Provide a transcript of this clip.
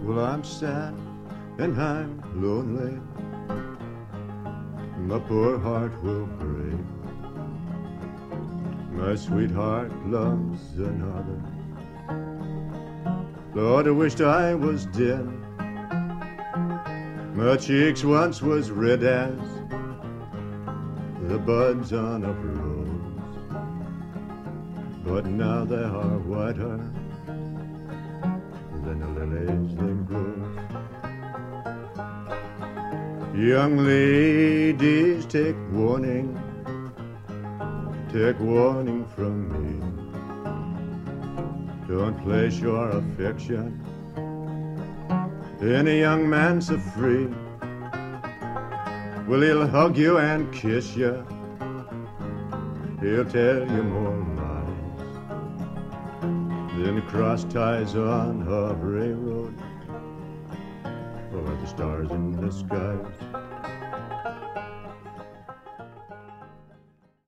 Well, I'm sad and I'm lonely. My poor heart will break. My sweetheart loves another. Lord, I wished I was dead. My cheeks once was red as the buds on a rose, but now they are whiter than the lilies that grow. Young ladies, take warning from me. Don't place your affection in a young man so free. Well, he'll hug you and kiss you. He'll tell you more lies than the cross ties on a railroad or the stars in the skies.